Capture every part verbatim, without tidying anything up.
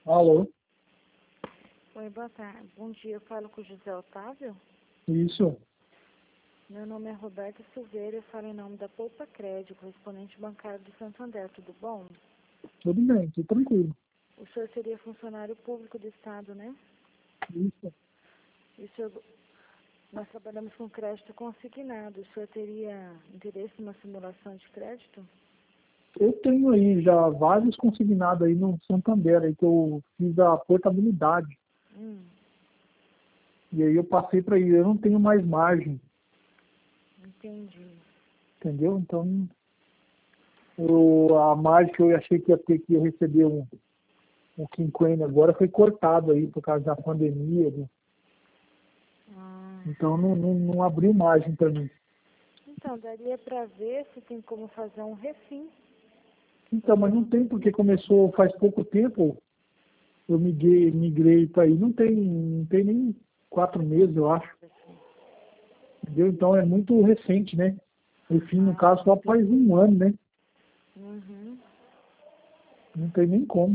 Alô? Oi, boa tarde. Bom dia, eu falo com o José Otávio. Isso. Meu nome é Roberto Silveira, eu falo em nome da Poupa Crédito, correspondente bancário do Santander, tudo bom? Tudo bem, tudo tranquilo. O senhor seria funcionário público do Estado, né? Isso. E o senhor, nós trabalhamos com crédito consignado. O senhor teria interesse em uma simulação de crédito? Eu tenho aí já vários consignados aí no Santander, aí que eu fiz a portabilidade. Hum, E aí eu passei para ele, eu não tenho mais margem, entendi. entendeu? Então, eu, a margem que eu achei que ia ter que receber um, um quinquênio agora foi cortado aí por causa da pandemia. Né? Ah, Então, não, não, não abriu margem para mim. então, daria para ver se tem como fazer um refim. Então, mas não tem, porque começou faz pouco tempo, eu migrei, migrei para aí, não tem, não tem nem quatro meses, eu acho. Entendeu? Então é muito recente, né? Enfim, no caso, só faz um ano, né? Uhum. Não tem nem como.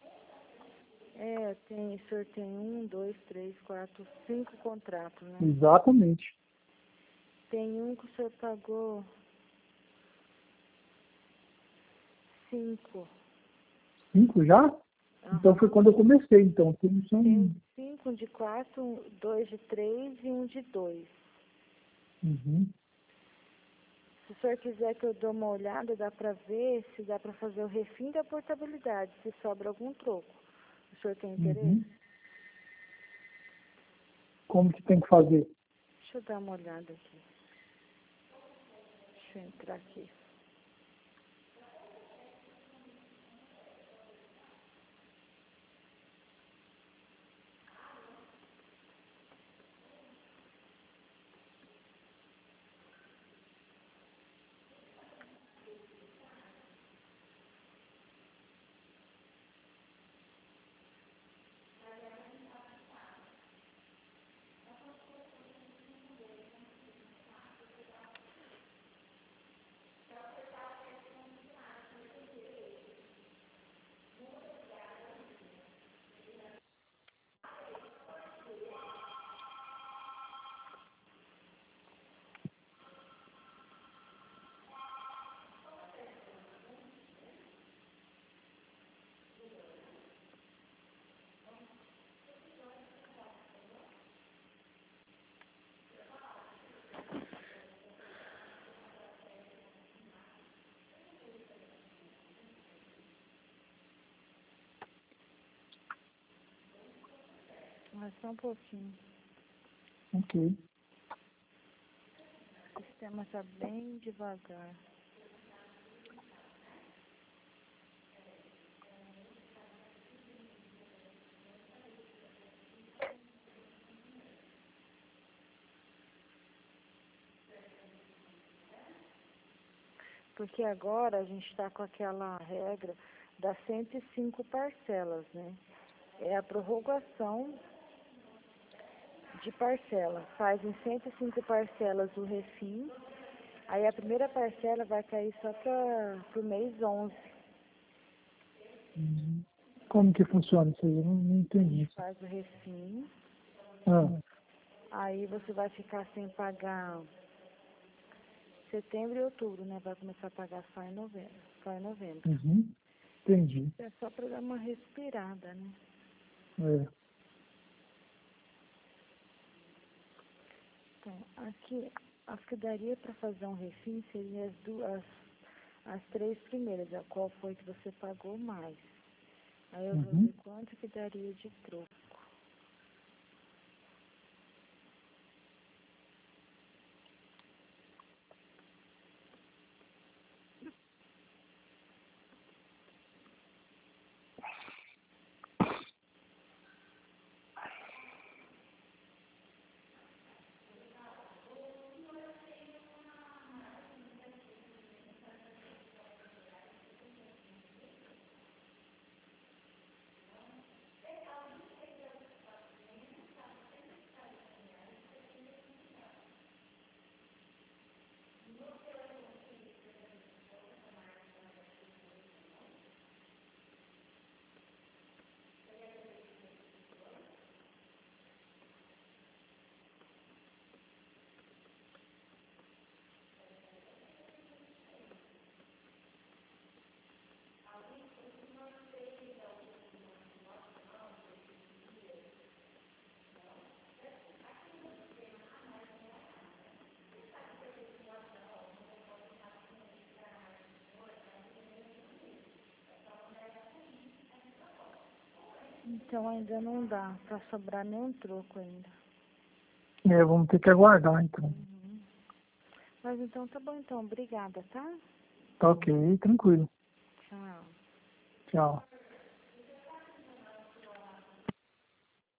É, tem, o senhor tem um, dois, três, quatro, cinco contratos, né? Exatamente. Tem um que o senhor pagou cinco. Cinco já? Então foi Aham. quando eu comecei, então. Tem são... Tem cinco, um de quatro, um- dois de três e um de dois. Uhum. Se o senhor quiser que eu dê uma olhada, dá para ver se dá para fazer o refim da portabilidade, se sobra algum troco. O senhor tem interesse? Uhum. Como que tem que fazer? Deixa eu dar uma olhada aqui. Deixa eu entrar aqui. Mas só um pouquinho. Ok. O sistema está bem devagar. Porque agora a gente está com aquela regra das cento e cinco parcelas, né? É a prorrogação de parcela. Faz em cento e cinco parcelas o refim, aí a primeira parcela vai cair só para o mês onze. Uhum. Como que funciona isso aí? Eu não, não A entendi gente isso. faz o refim, Ah, aí você vai ficar sem pagar setembro e outubro, né? Vai começar a pagar só em novembro. Só em novembro. uhum. Entendi. É só para dar uma respirada, né? É. Então, aqui, as que daria para fazer um refim seriam as duas, as três primeiras, a qual foi que você pagou mais. Aí eu vou Uhum. ver quanto que daria de troco. Então ainda não dá para sobrar nenhum troco ainda. É, vamos ter que aguardar, então. Uhum. Mas então tá bom, então. Obrigada, tá? Tá ok, tranquilo. Tchau. Tchau.